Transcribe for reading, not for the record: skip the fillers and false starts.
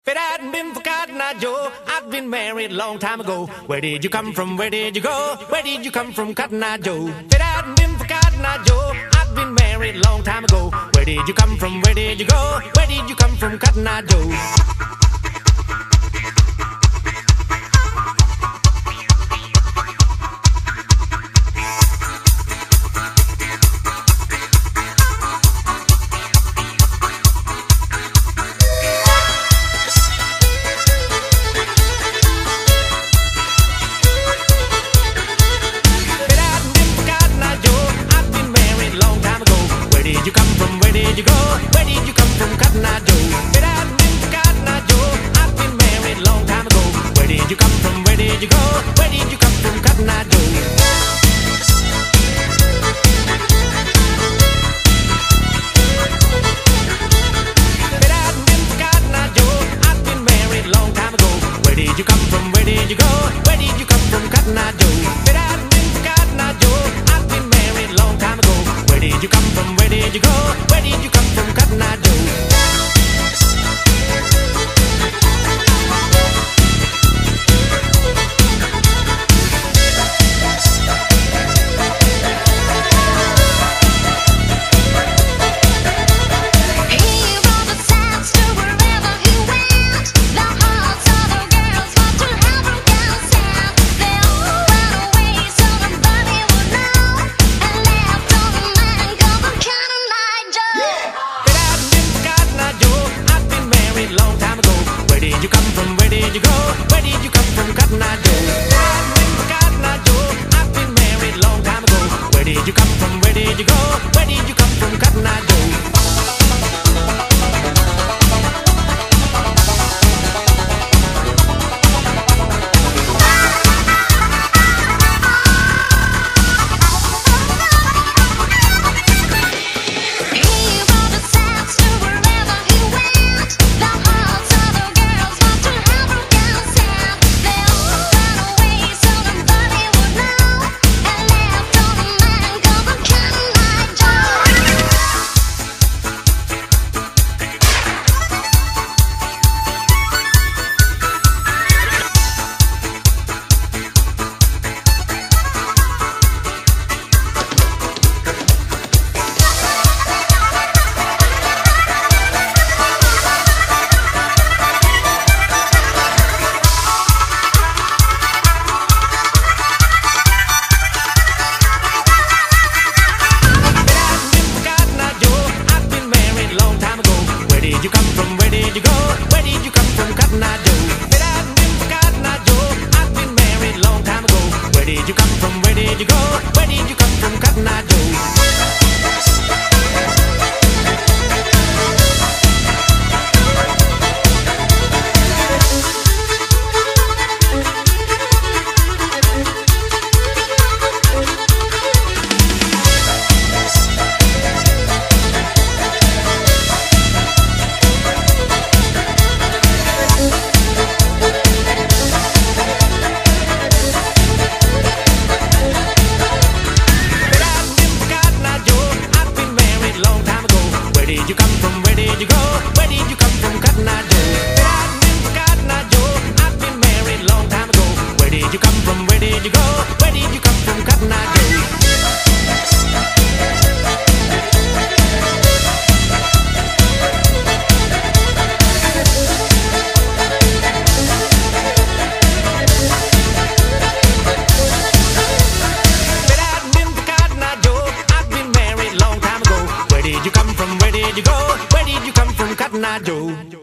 If it hadn't been for Cotton Eye Joe, I'd been married a long time ago. Where did you come from? Where did you go? Where did you come from, Cotton Eye Joe? If it hadn't been for Cotton Eye Joe, I'd been married a long time ago. Where did you come from? Where did you go? Where did you come from, Cotton Eye Joe? Where did you come from? Where did you go? Where did you come from, Cotton Eye Joe? If it hadn't been for Cotton Eye Joe, I'd been married a long time ago. Where did you come from? Where did you go? Where did you come from, Cotton Eye Joe? If it hadn't been for Cotton Eye Joe, I'd been married a long time ago. Where did you come from? Where did you go? Where did you come from, Cotton Eye Joe? If it hadn't been for Cotton Eye Joe, I'd been married a long time ago. Where did you come from? Where did you go? Where did you come from, Cotton Eye Joe? Long time ago. Where did you come from? Where did you go? Where did you come from, Cotton Eye Joe? I've been for Cotton Eye Joe. I've been married a long time ago. Where did you come from? Where did you go? Where did you come from, Cotton Eye Joe? Where did you come from? Where did you go? Where did you come from, Cotton Eye Joe? If it hadn't been for Cotton Eye Joe, I'd been married a long time ago. Where did you come from? Where did you go? Where did you come from, Cotton Eye Joe? Where did you come from? Where did you go? Where did you come from, Cotton Eye Joe? If it hadn't been for Cotton Eye Joe, I'd been married a long time ago. Where did you come from? Where did you go? Where did you come from, Cotton Eye Joe? Where did you come from? Where did you go? Where did you come from, Cotton Eye Joe?